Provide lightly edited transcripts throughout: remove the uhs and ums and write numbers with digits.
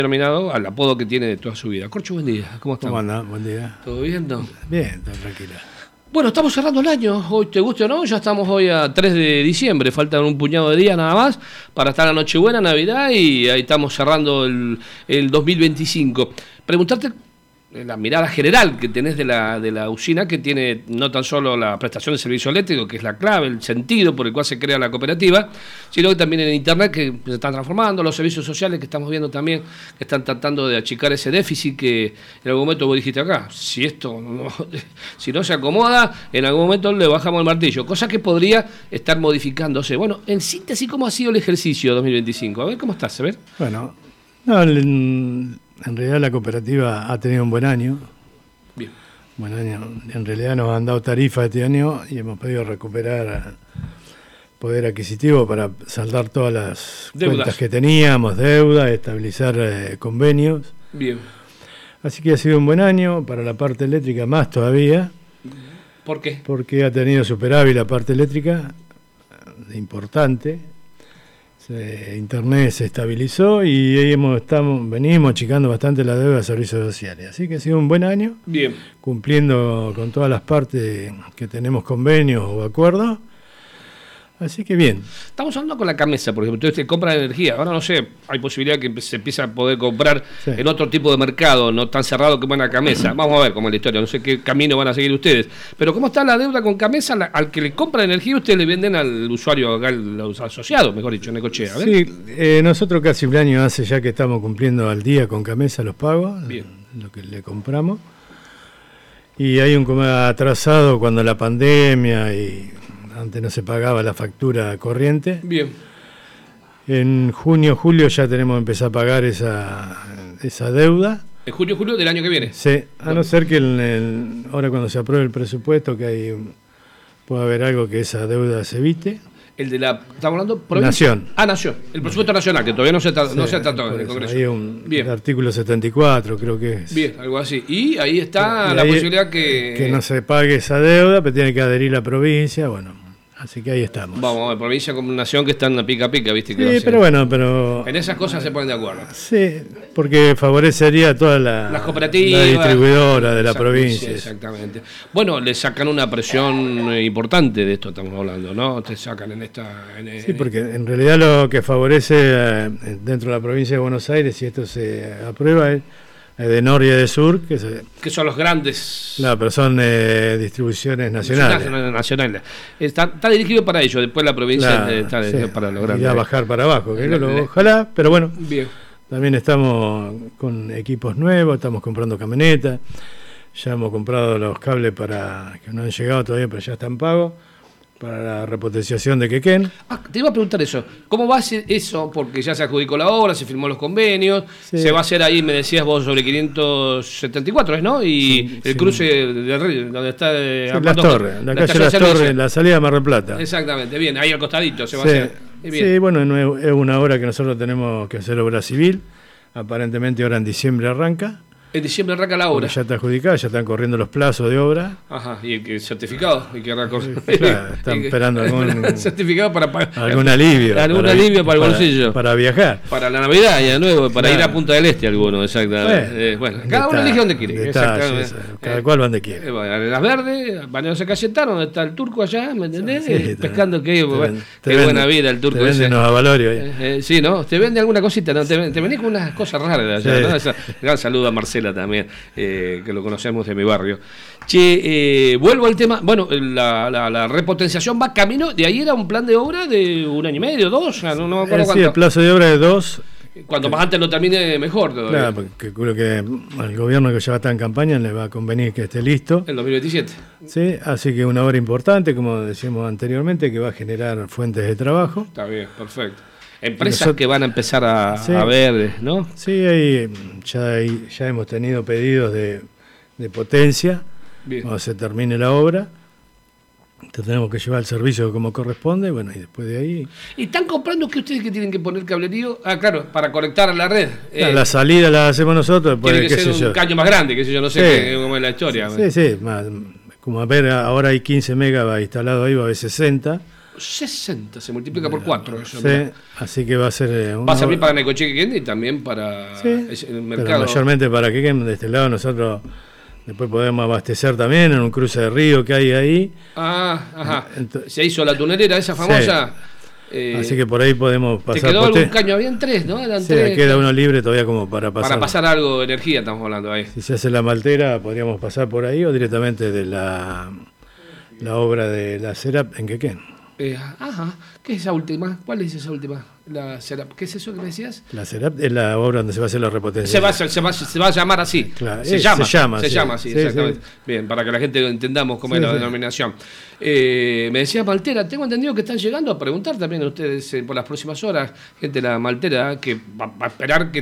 Terminado al apodo que tiene de toda su vida. Corcho, buen día. ¿Cómo estás? ¿Cómo andás? Buen día. ¿Todo bien? ¿No? Bien, todo tranquila. Bueno, estamos cerrando el año. Hoy, te guste o no, ya estamos hoy a 3 de diciembre. Faltan un puñado de días nada más para estar la Nochebuena, Navidad, y ahí estamos cerrando el 2025. Preguntarte la mirada general que tenés de la usina, que tiene no tan solo la prestación de servicio eléctrico, que es la clave, el sentido por el cual se crea la cooperativa, sino que también en Internet, que se están transformando, los servicios sociales que estamos viendo también, que están tratando de achicar ese déficit que en algún momento vos dijiste acá, si no se acomoda, en algún momento le bajamos el martillo, cosa que podría estar modificándose. Bueno, en síntesis, ¿cómo ha sido el ejercicio 2025? A ver, ¿cómo estás? A ver. Bueno, no, en realidad la cooperativa ha tenido un buen año. Bien. Buen año. En realidad nos han dado tarifa este año y hemos podido recuperar poder adquisitivo para saldar todas las cuentas que teníamos, deuda, estabilizar convenios. Bien. Así que ha sido un buen año, para la parte eléctrica más todavía. ¿Por qué? Porque ha tenido superávit la parte eléctrica, importante. Internet se estabilizó y ahí venimos achicando bastante la deuda de servicios sociales. Así que ha sido un buen año. Bien. Cumpliendo con todas las partes que tenemos convenios o acuerdos. Así que bien. Estamos hablando con la Camesa, por ejemplo. Ustedes compran energía. Ahora no sé, hay posibilidad que se empiece a poder comprar en otro tipo de mercado, no tan cerrado como en la Camesa. Vamos a ver cómo es la historia, no sé qué camino van a seguir ustedes. Pero ¿cómo está la deuda con Camesa? Al que le compra energía, ustedes le venden al usuario, al asociado, mejor dicho, Necochea. Sí, nosotros casi un año hace ya que estamos cumpliendo al día con Camesa los pagos, bien, lo que le compramos. Y hay un atrasado cuando la pandemia y antes no se pagaba la factura corriente. Bien. En junio, julio ya tenemos que empezar a pagar esa deuda. ¿En junio, julio del año que viene? Sí, a no ser que ahora cuando se apruebe el presupuesto que pueda haber algo que esa deuda se evite. El de la, ¿estamos hablando? ¿Provincia? Nación. Nación. El presupuesto nacional, que todavía no se trató en el Congreso. Hay el artículo 74, creo que es. Bien, algo así. Y ahí está la posibilidad que no se pague esa deuda, pero tiene que adherir la provincia, bueno. Así que ahí estamos. Vamos a ver, provincia como nación que están a pica, ¿viste? Sí, pero bueno, en esas cosas se ponen de acuerdo. Sí, porque favorecería a todas las cooperativas, la distribuidora de la provincia. Sí, exactamente. Bueno, le sacan una presión importante de esto, estamos hablando, ¿no? Te sacan Sí, porque en realidad lo que favorece dentro de la provincia de Buenos Aires, si esto se aprueba, es de norte y de sur, que son los grandes. No, pero son distribuciones nacionales. Nacionales. Está dirigido para ello, después la provincia está dirigido para los grandes. Y a bajar para abajo, ojalá, pero bueno. Bien. También estamos con equipos nuevos, estamos comprando camionetas, ya hemos comprado los cables que no han llegado todavía, pero ya están pagos, para la repotenciación de Quequén. Te iba a preguntar eso. ¿Cómo va a ser eso? Porque ya se adjudicó la obra, se firmó los convenios, se va a hacer ahí, me decías vos, sobre 574, ¿no? Y el cruce del río, donde está... Las Torres, la calle Las Torres, la salida de Mar del Plata. Exactamente, bien, ahí al costadito se va a hacer. Sí, bueno, es una obra que nosotros tenemos que hacer obra civil. Aparentemente ahora en diciembre arranca. En diciembre arranca la obra. Ya está adjudicada, ya están corriendo los plazos de obra. Ajá, y el certificado. Claro, están esperando algún certificado para pagar. Algún alivio. Algún alivio para el bolsillo. Para viajar. Para la Navidad, ya nuevo, para ir a Punta del Este alguno, exactamente. Bueno, cada uno elige donde quiere. Exactamente. Cada cual va donde quiere. Las Verdes, Bañados de Cayetano, donde está el turco allá, ¿me entendés? Sí, pescando, qué buena vida el turco ese. Nueva Valorio. Sí, ¿no? Te vende alguna cosita, ¿no? Te venís con unas cosas raras de allá, ¿no? Gran saludo a Marcela también, que lo conocemos de mi barrio. Che, vuelvo al tema. Bueno, la repotenciación va camino. De ahí era un plan de obra de 1 año y medio, 2. No me acuerdo cuánto. Sí, el plazo de obra de 2. Cuanto más antes lo termine, mejor todavía. Claro, porque creo que al gobierno que ya está en campaña le va a convenir que esté listo. El 2027. Sí, así que una obra importante, como decíamos anteriormente, que va a generar fuentes de trabajo. Está bien, perfecto. Empresas que van a empezar a ver, ¿no? Sí, ya hemos tenido pedidos de potencia. Bien. Cuando se termine la obra, tenemos que llevar el servicio como corresponde, bueno, y después de ahí... ¿Y están comprando que ustedes que tienen que poner cablerío? Ah, claro, para conectar a la red. La salida la hacemos nosotros. Tiene que ser un caño más grande, que sé yo, no sé cómo es la historia. Sí, como a ver, ahora hay 15 megas instalados ahí, va a haber 60. 60, se multiplica por 4. Sí, así que va a ser... va a servir para Necochea y Quequén y también para el mercado. Pero mayormente para Quequén. De este lado nosotros después podemos abastecer también en un cruce de río que hay ahí. Ajá. Se hizo la tunelera esa famosa. Sí. Así que por ahí podemos pasar. ¿Te quedó algún caño? Habían 3, ¿no? Eran 3. Queda uno libre todavía como para pasar. Para pasar algo de energía estamos hablando ahí. Si se hace la maltera podríamos pasar por ahí o directamente de la obra de la CERAP en Quequén. ¿Qué es esa última? ¿Cuál es esa última? La CERAP. ¿Qué es eso que me decías? La CERAP es la obra donde se va a hacer la repotencia. Se va a llamar así. Claro, se llama así, sí, exactamente. Sí. Bien, para que la gente entendamos cómo es la denominación. Me decía Maltera, tengo entendido que están llegando a preguntar también a ustedes por las próximas horas, gente de la Maltera, que va a esperar que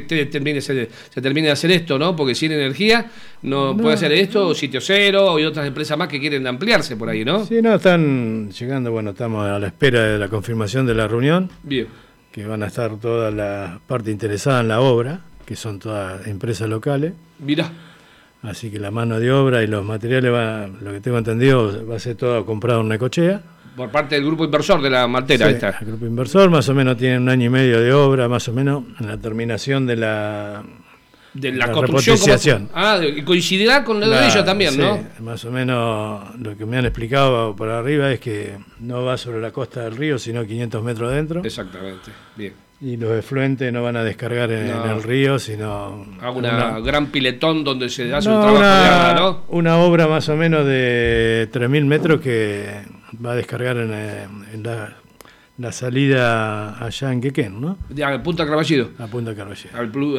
se termine de hacer esto, ¿no? Porque sin energía no puede hacer esto, o Sitio Cero, y otras empresas más que quieren ampliarse por ahí, ¿no? Sí, están llegando, estamos a la espera de la confirmación de la reunión. Bien. Que van a estar todas las partes interesadas en la obra, que son todas empresas locales. Mirá. Así que la mano de obra y los materiales, lo que tengo entendido, va a ser todo comprado en Necochea. Por parte del grupo inversor de la Maltera. Sí, el grupo inversor más o menos tiene 1 año y medio de obra, más o menos, en la terminación de la construcción. Y coincidirá con lo de ellos también, sí, ¿no? Más o menos lo que me han explicado por arriba es que no va sobre la costa del río, sino 500 metros adentro. Exactamente, bien. Y los efluentes no van a descargar en el río, sino... una gran piletón donde se hace un trabajo de agua, ¿no? Una obra más o menos de 3.000 metros que va a descargar en la salida allá en Quequén, ¿no? A Punta Carballido. A Punta Carballido.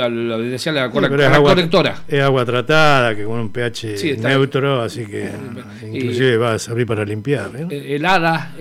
La correctora. Es agua tratada, que con un pH neutro, así que inclusive va a servir para limpiar. El ADA,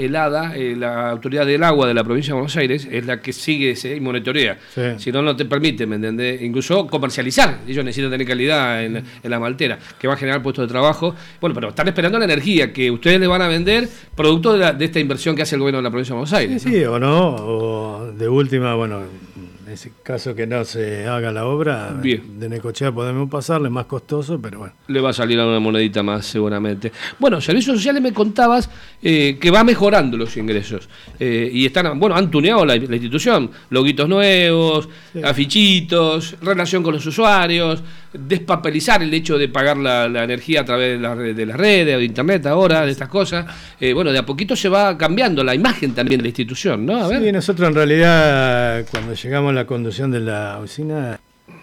la Autoridad del Agua de la Provincia de Buenos Aires, es la que sigue y monitorea. Sí. Si no, no te permite, ¿me entendés? Incluso comercializar. Ellos necesitan tener calidad en la maltera, que va a generar puestos de trabajo. Bueno, pero están esperando la energía que ustedes le van a vender producto de esta inversión que hace el gobierno de la Provincia de Buenos Aires. Sí, o no, o de última, en ese caso que no se haga la obra, bien, de Necochea podemos pasarle, más costoso, pero bueno. Le va a salir a una monedita más seguramente. Bueno, Servicios Sociales me contabas que va mejorando los ingresos y han tuneado la institución, loguitos nuevos, afichitos, relación con los usuarios, despapelizar el hecho de pagar la energía a través de las redes o de internet ahora, de estas cosas. De a poquito se va cambiando la imagen también de la institución, ¿no? Sí, nosotros en realidad cuando llegamos a la conducción de la usina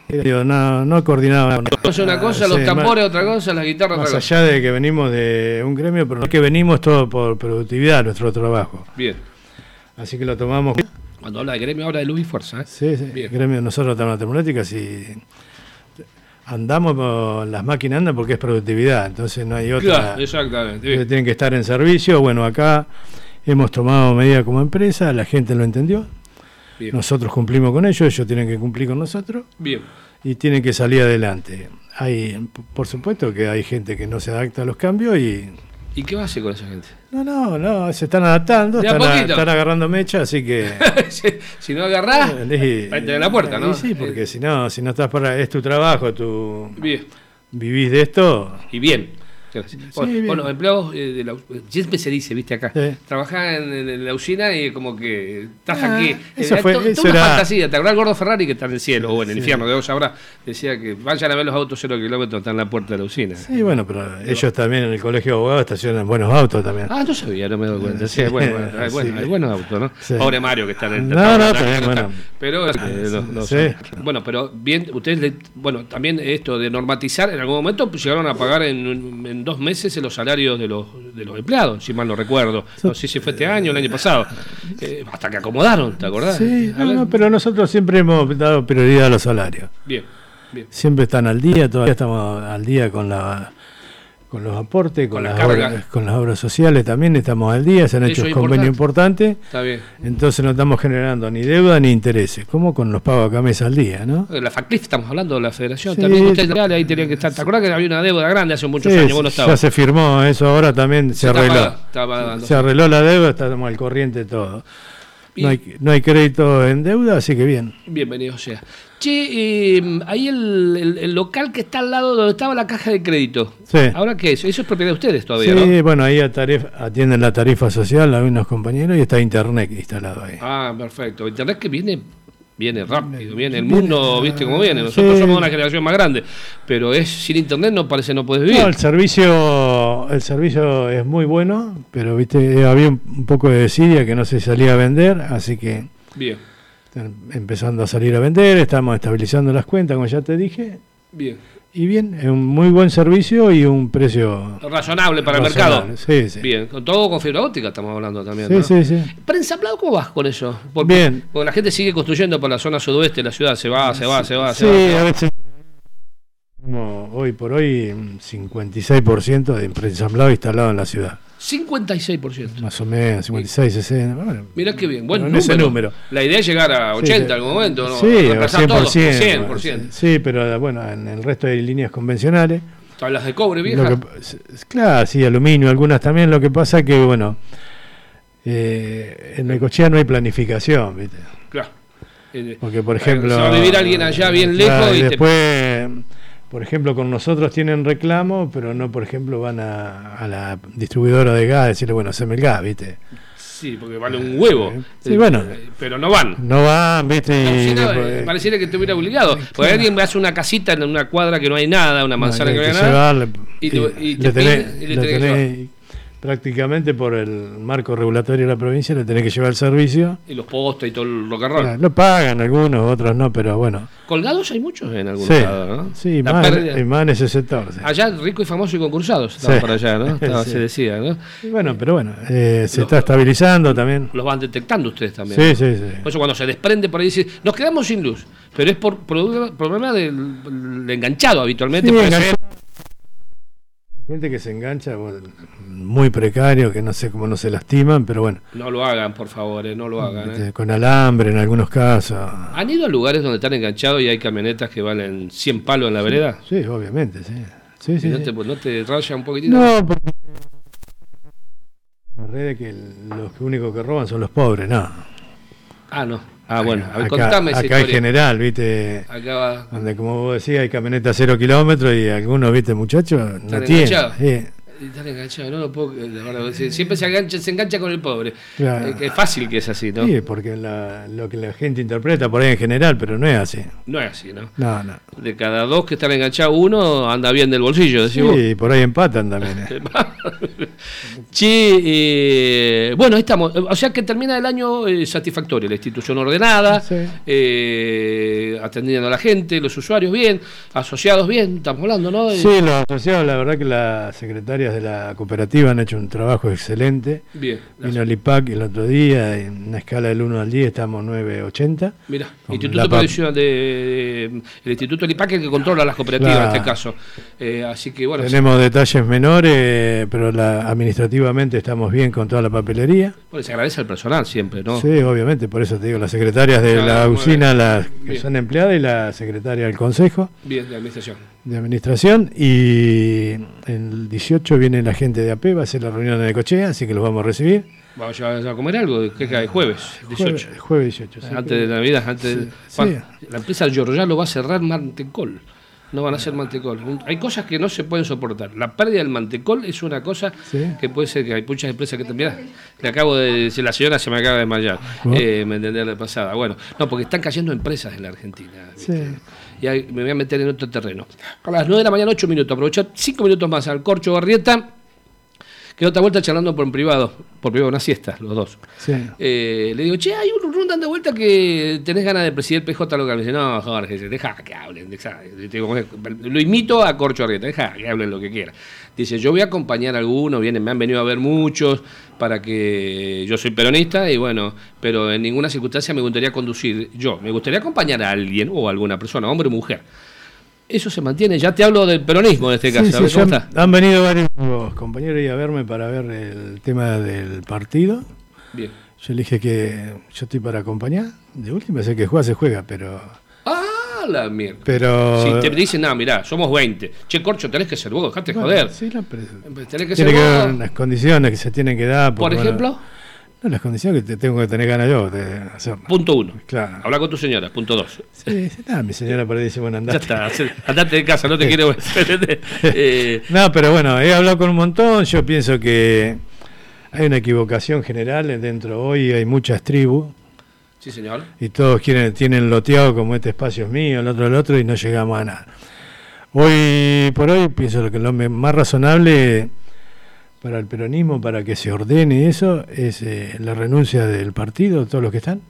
no coordinaba. Una cosa, los tambores otra cosa, las guitarras otra cosa. Más allá de que venimos de un gremio, pero no es que venimos todo por productividad, nuestro trabajo. Bien. Así que lo tomamos. Cuando habla de gremio, habla de luz y fuerza. Sí. Bien. Gremio, nosotros estamos en termoeléctricas y andamos, las máquinas andan porque es productividad, entonces no hay otra. Claro, exactamente. Tienen que estar en servicio. Bueno, acá hemos tomado medidas como empresa, la gente lo entendió. Bien. Nosotros cumplimos con ellos tienen que cumplir con nosotros. Bien. Y tienen que salir adelante. Por supuesto que hay gente que no se adapta a los cambios y... ¿Y qué va a hacer con esa gente? No, se están adaptando, están agarrando mecha, así que... si no agarrás, vete de la puerta, ¿no? Sí, porque si no estás es tu trabajo, bien, vivís de esto... Y bien. Bueno, empleados siempre se dice, viste acá, trabajás en la usina y como que estás aquí. Eso una fantasía. ¿Te acuerdas el gordo Ferrari que está en el cielo o en el infierno? Que vos sabrás, decía que vayan a ver los autos 0 kilómetros, están en la puerta de la usina. Sí, pero ellos también en el colegio de abogados estacionan buenos autos también. No sabía, no me doy cuenta. Sí, hay buenos autos, ¿no? Sí. Pobre Mario que está en el... bueno. Pero, bueno, pero bien, ustedes, también esto de normatizar, en algún momento llegaron a pagar en 2 meses los salarios de los empleados, si mal no recuerdo. No sé si fue este año o el año pasado. Hasta que acomodaron, ¿te acordás? Sí, pero nosotros siempre hemos dado prioridad a los salarios. Bien. Siempre están al día, todavía estamos al día con los aportes, con las obras sociales también estamos al día, se han hecho convenios importantes. Está bien. Entonces no estamos generando ni deuda ni intereses, como con los pagos acá mes al día, ¿no? La FACLIF, estamos hablando de la federación, también ustedes ahí tenían que estar. ¿Te acuerdas que había una deuda grande hace muchos años? Vos no estabas. Ya se firmó, eso ahora también se arregló. Se arregló la deuda, estamos al corriente de todo. No hay crédito en deuda, así que bien. Bienvenido sea. Che, ahí el local que está al lado donde estaba la caja de crédito. Sí. ¿Ahora qué es? Eso es propiedad de ustedes todavía, sí, ¿no? Bueno, ahí atienden la tarifa social algunos compañeros y está internet instalado ahí. Ah, perfecto. Internet que viene rápido, viene el mundo, viste cómo viene. Nosotros somos una generación más grande, pero sin internet no puedes vivir. No, el servicio es muy bueno, pero viste, había un poco de desidia que no se salía a vender, así que bien, están empezando a salir a vender, estamos estabilizando las cuentas, como ya te dije. Bien. Y bien, es un muy buen servicio y un precio razonable para el mercado. Sí, sí. Bien, todo con fibra óptica estamos hablando también, sí, ¿no? Sí. ¿Preensamblado cómo vas con eso? Bien. Porque la gente sigue construyendo por la zona sudoeste de la ciudad, se va. Sí, a veces como hoy por hoy 56% de preensamblado instalado en la ciudad. 56%. Más o menos, 56, 60. Bueno, mirá qué bien, buen número. Ese número. La idea es llegar a 80 en algún momento, ¿no? Sí, 100%. 100%. Sí, pero bueno, en el resto de líneas convencionales. ¿Tablas de cobre, vieja? Claro, sí, aluminio, algunas también. Lo que pasa que, bueno, en Necochea no hay planificación, ¿viste? Claro. Porque, por ejemplo... Se va a vivir alguien allá bien lejos y después... Por ejemplo, con nosotros tienen reclamo, pero no, por ejemplo, van a la distribuidora de gas a decirle, bueno, haceme el gas, ¿viste? Sí, porque vale un huevo. Sí, bueno. Pero no van. No van, ¿viste? Pareciera que estuviera obligado. Porque alguien hace una casita en una cuadra que no hay nada, una manzana que no hay nada. Y le tenés prácticamente por el marco regulatorio de la provincia le tenés que llevar el servicio. Y los postes y todo el rock and roll. Lo pagan algunos, otros no, pero bueno. Colgados hay muchos en algún lado, ¿no? Sí, más en ese sector. Sí. Allá rico y famoso y concursados estaban por allá, ¿no? Se decía, ¿no? Pero bueno, se está estabilizando también. Los van detectando ustedes también. Sí, ¿no? sí. Por eso cuando se desprende por ahí dice, nos quedamos sin luz, pero es por problema del enganchado habitualmente. Sí, gente que se engancha, bueno, muy precario, que no sé cómo no se lastiman, pero bueno. No lo hagan, por favor, no lo hagan. Con alambre en algunos casos. ¿Han ido a lugares donde están enganchados y hay camionetas que valen 100 palos en la vereda? Sí, obviamente, sí. Sí. ¿No te raya un poquitito? No, porque la red es que los únicos que roban son los pobres, no. Ah, no. Ah, bueno, contame esa historia. Acá en general, ¿viste? Acá va. Donde, como vos decías, hay camionetas 0 kilómetros y algunos, ¿viste, muchachos? No tienen. Están enganchados, no lo puedo. Siempre se engancha con el pobre. Claro. Es fácil que es así, ¿no? Sí, porque lo que la gente interpreta por ahí en general, pero no es así. No es así, ¿no? No. De cada dos que están enganchados, uno anda bien del bolsillo, decís vos. Sí, por ahí empatan también. Che, bueno, ahí estamos. O sea que termina el año satisfactorio, la institución ordenada, atendiendo a la gente, los usuarios bien, asociados bien, estamos hablando, ¿no? Sí, los asociados, la verdad que la secretaria de la cooperativa han hecho un trabajo excelente. Bien. Vino el IPAC el otro día, en una escala del 1 al 10 estamos 9,80. Mira, el Instituto del IPAC es el que controla las cooperativas en este caso. Así que bueno. Tenemos detalles menores, pero administrativamente estamos bien con toda la papelería. Bueno, se agradece al personal siempre, ¿no? Sí, obviamente, por eso te digo, las secretarias de la usina, las que son empleadas, y la secretaria del consejo. Bien, de administración. Y el 18 viene la gente de AP, va a ser la reunión de Necochea, así que los vamos a recibir. ¿Vamos a comer algo? ¿Qué cae? ¿Jueves 18? Jueves 18. Sí, antes de Navidad, la empresa Giorgialo va a cerrar Mantecol. No van a hacer mantecol. Hay cosas que no se pueden soportar. La pérdida del mantecol es una cosa que puede ser que hay muchas empresas que también. Le acabo de decir, la señora se me acaba de desmayar. Me entendía la pasada. Bueno, no, porque están cayendo empresas en la Argentina. Y me voy a meter en otro terreno. A las 9 de la mañana, 8 minutos. Aprovechar 5 minutos más al Corcho Barrieta. Que otra vuelta charlando por privado, una siesta, los dos. Le digo, che, hay un run dando vuelta que tenés ganas de presidir el PJ local. Me dice, no, Jorge, deja que hablen. Lo imito a Corcho Arrieta, deja que hablen lo que quieran. Dice, yo voy a acompañar a algunos, me han venido a ver muchos, para que yo soy peronista, y bueno, pero en ninguna circunstancia me gustaría conducir yo. Me gustaría acompañar a alguien o a alguna persona, hombre o mujer. Eso se mantiene, ya te hablo del peronismo en este caso. Sí, han venido varios compañeros ahí a verme para ver el tema del partido. Bien. Yo le dije que yo estoy para acompañar. De última, sé que juega, se juega, pero... ¡Ah, la mierda! Pero... Si te dicen, no, mirá, somos 20. Che, Corcho, tenés que ser vos, dejate joder. Sí, tenés que tiene que haber unas condiciones que se tienen que dar. ¿Por ejemplo? No, las condiciones que tengo que tener ganas yo de hacerlo. Punto 1. Claro. Habla con tu señora. Punto 2. Sí, mi señora por ahí dice, bueno, andate. Ya está, andate de casa, no te quiero... No, pero bueno, he hablado con un montón, yo pienso que hay una equivocación general dentro hoy, hay muchas tribus. Sí, señor. Y todos tienen loteado como este espacio es mío, el otro, y no llegamos a nada. Hoy por hoy pienso que lo más razonable para el peronismo, para que se ordene eso, es la renuncia del partido, todos los que están.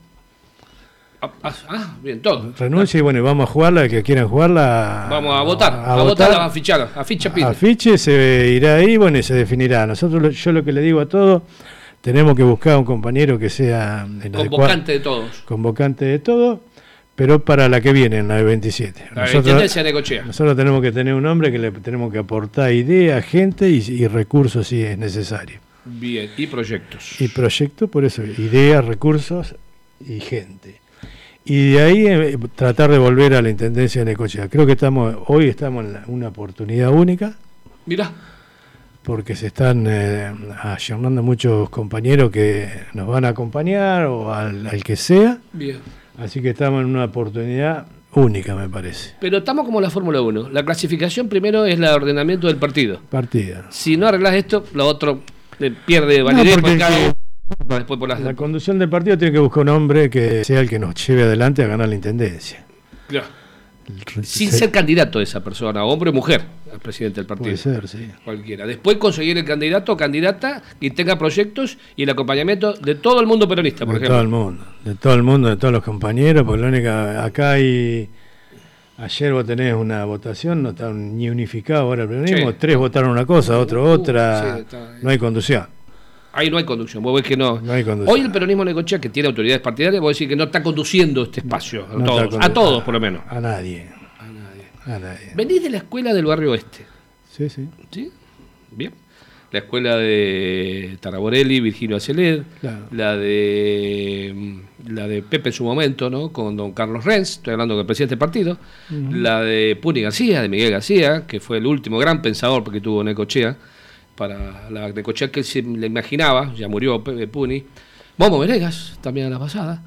Bien, todo. Renuncia y bueno, vamos a jugarla, el que quieran jugarla. Vamos a votar, a fichar, a ficha pide. A fiche se irá ahí, bueno, y se definirá. Nosotros, yo lo que le digo a todos, tenemos que buscar un compañero que sea convocante de todos. Convocante de todos, pero para la que viene, en la de 27. La Intendencia de Necochea. Nosotros tenemos que tener un hombre que le tenemos que aportar ideas, gente y recursos si es necesario. Bien, y proyectos. Y proyectos, por eso, ideas, recursos y gente. Y de ahí tratar de volver a la Intendencia de Necochea. Creo que hoy estamos en una oportunidad única. Mirá. Porque se están ayornando muchos compañeros que nos van a acompañar o al que sea. Bien. Así que estamos en una oportunidad única, me parece. Pero estamos como la Fórmula 1. La clasificación primero es el ordenamiento del partido. Si no arreglas esto, lo otro pierde validez. Después por la conducción del partido tiene que buscar un hombre que sea el que nos lleve adelante a ganar la intendencia. Claro. Sin ser candidato de esa persona, hombre o mujer, al presidente del partido. Puede ser, sí. Cualquiera. Después conseguir el candidato o candidata que tenga proyectos y el acompañamiento de todo el mundo peronista, por ejemplo. De todo el mundo, de todos los compañeros, porque la única, acá hay, ayer vos tenés una votación, no está ni unificado ahora el peronismo, sí. 3 votaron una cosa, otro otra, sí, no hay conducción. Ahí no hay conducción, vos ves que no. No hay conducción. Hoy el peronismo de Necochea, que tiene autoridades partidarias, vos decís que no está conduciendo este espacio, a todos por lo menos. A nadie. Venís de la escuela del barrio oeste. Sí. ¿Sí? Bien. La escuela de Taraborelli, Virgilio Aceler, claro. la de Pepe en su momento, ¿no? Con don Carlos Renz, estoy hablando del presidente del partido, la de Puni García, de Miguel García, que fue el último gran pensador porque tuvo Necochea, para la Necochea que él se le imaginaba, ya murió Pepe Puni. Momo Venegas, también a la pasada,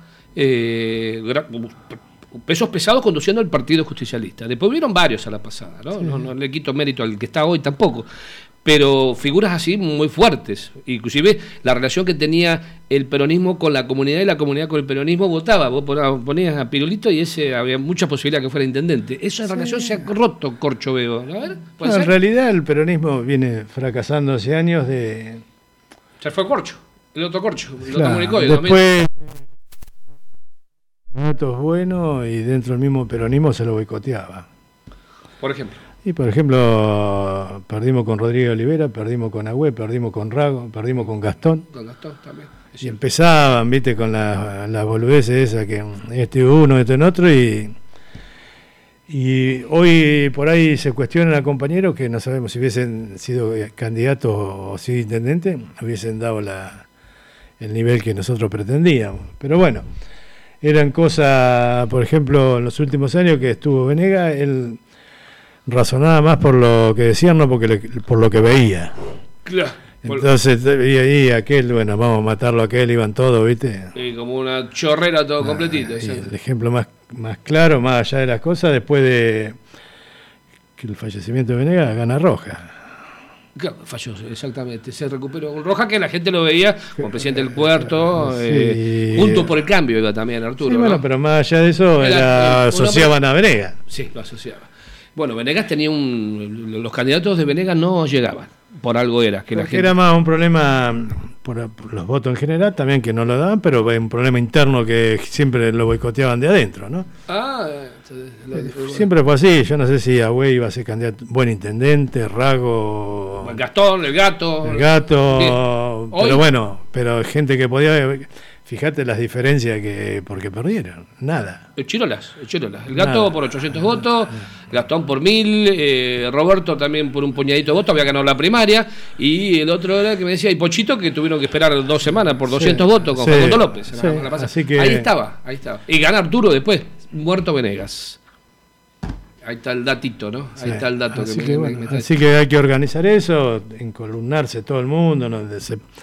pesos pesados conduciendo el Partido Justicialista. Después hubieron varios a la pasada, ¿no? Sí. No le quito mérito al que está hoy tampoco, pero figuras así muy fuertes. Inclusive la relación que tenía el peronismo con la comunidad y la comunidad con el peronismo votaba. Vos ponías a Pirulito y había mucha posibilidad que fuera intendente. Esa relación se ha roto, Corcho, veo. A ver, en realidad el peronismo viene fracasando hace años de... Ya fue Corcho, el otro Corcho, lo comunicó. Después... Datos buenos y dentro del mismo peronismo se lo boicoteaba. Por ejemplo. Y por ejemplo, perdimos con Rodríguez Olivera, perdimos con Agüe, perdimos con Rago, perdimos con Gastón. Con Gastón también. Y empezaban, viste, con las boludeces esas que este uno, este en otro, y hoy por ahí se cuestionan a compañeros que no sabemos si hubiesen sido candidatos o si intendentes, hubiesen dado el nivel que nosotros pretendíamos. Pero bueno, eran cosas, por ejemplo, en los últimos años que estuvo Venegas, él razonaba más por lo que decían, no por lo que veía. Claro. Entonces, y ahí aquel, bueno, vamos a matarlo a aquel, iban todos, ¿viste? Y como una chorrera todo completito. Y el ejemplo más claro, más allá de las cosas, después de que el fallecimiento de Venegas, gana Roja. Claro, falló, exactamente. Se recuperó con Roja, que la gente lo veía como presidente del Puerto, sí. Junto por el cambio iba también Arturo. Sí, bueno, ¿no? Pero más allá de eso, asociaban a Venegas. Sí, lo asociaban. Bueno, Venegas tenía los candidatos de Venegas no llegaban, por algo era. Que la gente... Era más un problema por los votos en general, también que no lo daban, pero un problema interno que siempre lo boicoteaban de adentro, ¿no? Siempre fue así, yo no sé si Agüey iba a ser candidato, buen intendente, Rago... Gastón, el gato... pero bueno, pero gente que podía... Fíjate las diferencias porque perdieron, nada. Chirolas. El gato nada. Por 800 votos, Gastón por 1000, Roberto también por un puñadito de votos, había ganado la primaria, y el otro era que me decía, y Pochito, que tuvieron que esperar 2 semanas por 200 votos con Facundo López. Así que... Ahí estaba. Y gana Arturo después, muerto Venegas. Ahí está el datito, ¿no? Ahí está el dato. Así que hay que organizar eso, encolumnarse todo el mundo, ¿no?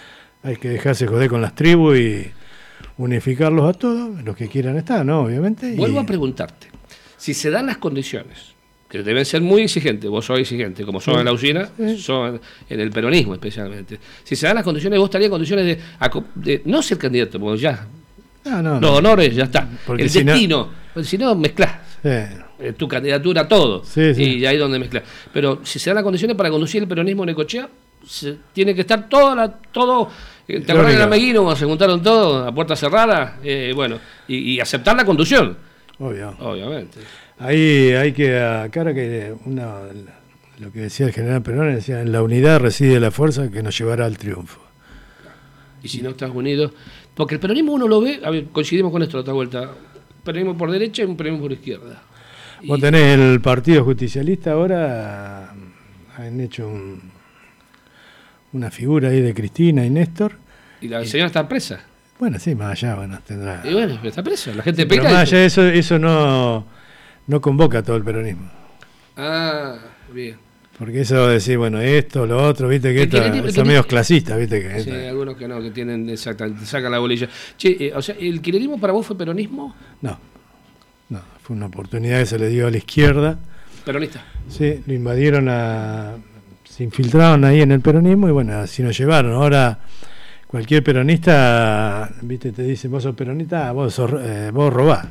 Hay que dejarse joder con las tribus y unificarlos a todos, los que quieran estar, ¿no? Obviamente. Vuelvo a preguntarte, si se dan las condiciones, que deben ser muy exigentes, vos sos exigente, como sos en la usina, sos en el peronismo especialmente. Si se dan las condiciones, vos estarías en condiciones de no ser candidato, porque ya los honores, ya está. Porque el destino, porque si no mezclás tu candidatura a todo, y ahí es donde mezclás. Pero si se dan las condiciones para conducir el peronismo en Necochea, tiene que estar todo. ¿Te acuerdas en Ameguino cuando se juntaron todos a puerta cerrada? Bueno, y aceptar la conducción. Obviamente. Ahí hay que aclarar que lo que decía el general Perón, decía, en la unidad reside la fuerza que nos llevará al triunfo. Y si no estás unido, porque el peronismo uno lo ve, a ver, coincidimos con esto la otra vuelta, peronismo por derecha y un peronismo por izquierda. Vos tenés el Partido Justicialista ahora, han hecho una figura ahí de Cristina y Néstor. ¿Y la señora está presa? Bueno, sí, más allá, tendrá. Y bueno, está presa, la gente peca. Pero más allá de eso no convoca a todo el peronismo. Ah, bien. Porque eso de decir, bueno, esto, lo otro, viste que son medios clasistas, viste que. Sí, algunos que no, que tienen exactamente, sacan la bolilla. Che, o sea, ¿el kirchnerismo para vos fue peronismo? No, fue una oportunidad que se le dio a la izquierda. ¿Peronista? Sí, lo invadieron se infiltraron ahí en el peronismo y bueno, así nos llevaron. Ahora cualquier peronista, viste, te dice, vos sos peronista, vos robás.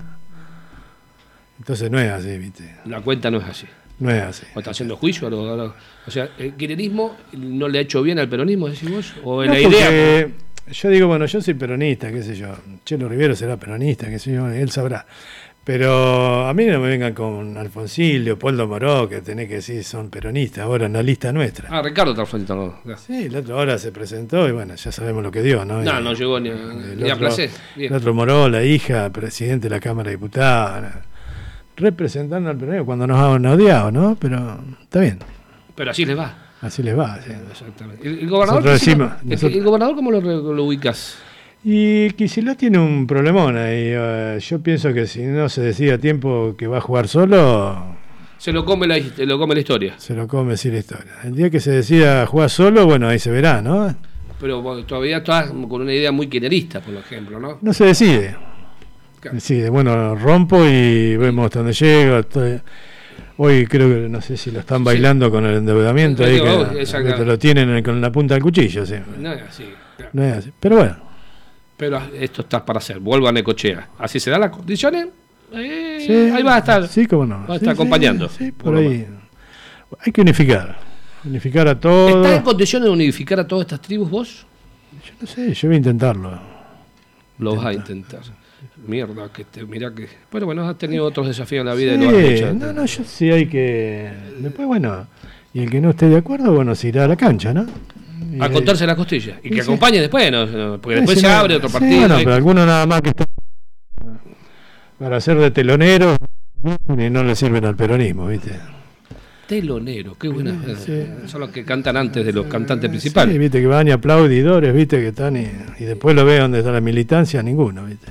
Entonces no es así, viste. La cuenta no es así. No es así. ¿O está haciendo juicio? O sea, ¿el kirchnerismo no le ha hecho bien al peronismo, decís vos? ¿O no, la idea? Yo digo, bueno, yo soy peronista, qué sé yo. Chelo Rivero será peronista, qué sé yo, él sabrá. Pero a mí no me vengan con Alfonsín, Leopoldo Moró, que tenés que decir son peronistas, ahora en la lista nuestra. Ah, Ricardo está al frente. No. Sí, el otro ahora se presentó y bueno, ya sabemos lo que dio, ¿no? No llegó ni a placer. El otro Moró, la hija, presidente de la Cámara de Diputados, representando al peronismo cuando nos han odiado, ¿no? Pero está bien. Pero así les va. Así les va, sí. Exactamente. ¿El gobernador, ¿el gobernador cómo lo ubicas? Y Kicillof tiene un problemón ahí. Yo pienso que si no se decide a tiempo que va a jugar solo, se lo come la historia. Se lo come, sí, la historia. El día que se decida jugar solo, bueno, ahí se verá, ¿no? Pero bueno, todavía estás con una idea muy kirchnerista, por ejemplo, ¿no? No se decide. Claro. Decide, bueno, rompo y vemos hasta dónde llego. Hoy creo que, no sé si lo están bailando con el endeudamiento, ahí que lo tienen con la punta del cuchillo. Sí. No es así. Claro. No es así, pero bueno. Pero esto está para hacer, vuelvo a Necochea. Así se dan las condiciones, sí, ahí va a estar. Sí, cómo no. Va a estar acompañando. Sí, por ahí. Hay que unificar a todos. ¿Estás en condiciones de unificar a todas estas tribus vos? Yo no sé, yo voy a intentarlo. Lo vas a intentar. Mierda, mirá que. Bueno, has tenido otros desafíos en la vida sí, y lo has hecho. No, yo sí hay que. Después, bueno, y el que no esté de acuerdo, bueno, se irá a la cancha, ¿no? A contarse las costillas. Y que acompañe después, ¿no? Porque después se abre otro partido. Bueno, pero algunos nada más que están para ser de teloneros y no le sirven al peronismo, ¿viste? Telonero, qué buena. Son los que cantan antes de los cantantes principales. Sí, viste que van y aplaudidores, viste que están y después lo ve donde está la militancia, ninguno, viste.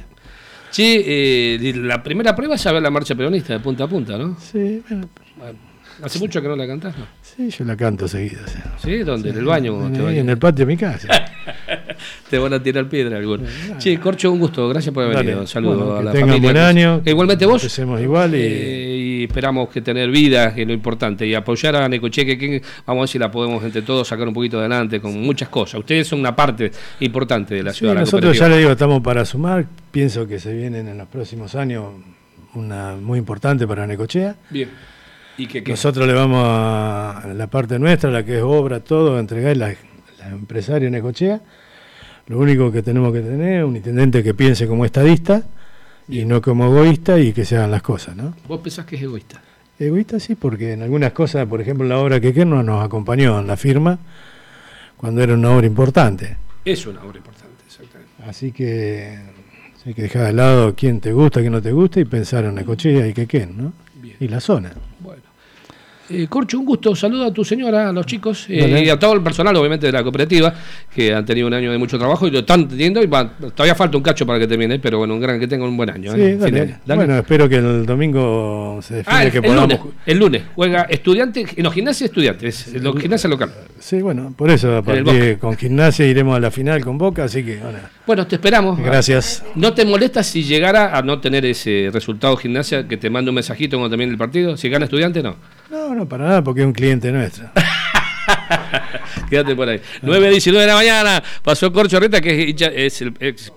Sí, la primera prueba es saber la marcha peronista de punta a punta, ¿no? Sí, bueno. ¿Hace mucho que no la cantás, no? Sí, yo la canto seguido. ¿Sí? ¿Dónde? ¿En el baño? En el patio de mi casa. Te van a tirar piedra algunos. Sí, Corcho, un gusto. Gracias por haber venido. Saludos a la tengan familia. Buen año. Igualmente vos. Empecemos igual y esperamos que tener vida, que es lo importante. Y apoyar a Necochea, que vamos a ver si la podemos entre todos sacar un poquito adelante con muchas cosas. Ustedes son una parte importante de la ciudad. Nosotros ya le digo, estamos para sumar. Pienso que se vienen en los próximos años una muy importante para Necochea. Bien. ¿Y qué? Nosotros le vamos a la parte nuestra, la que es obra, todo, entregar la empresaria Necochea. Lo único que tenemos que tener es un intendente que piense como estadista y no como egoísta y que se hagan las cosas, ¿no? ¿Vos pensás que es egoísta? Egoísta sí, porque en algunas cosas, por ejemplo en la obra que no nos acompañó en la firma cuando era una obra importante. Es una obra importante, exactamente. Así que hay que dejar de lado quién te gusta, quién no te gusta y pensar en Necochea y ¿no? Bien. Y la zona. Bueno. Corcho, un gusto. Saludo a tu señora, a los chicos y a todo el personal, obviamente, de la cooperativa, que han tenido un año de mucho trabajo y lo están teniendo. Y todavía falta un cacho para que termine, pero bueno, que tengan un buen año. Sí, dale. Bueno, espero que el domingo se define que podamos. El lunes juega Estudiantes, no, Gimnasia Estudiantes, Gimnasia local. Sí, bueno, por eso, a partir con Gimnasia iremos a la final con Boca, así que bueno, te esperamos. Gracias. ¿No te molesta si llegara a no tener ese resultado Gimnasia, que te mande un mensajito cuando termine el partido? Si gana Estudiante, no. No, para nada, porque es un cliente nuestro. Quédate por ahí. 9:19 de la mañana. Pasó Corcho Reta, que es el ex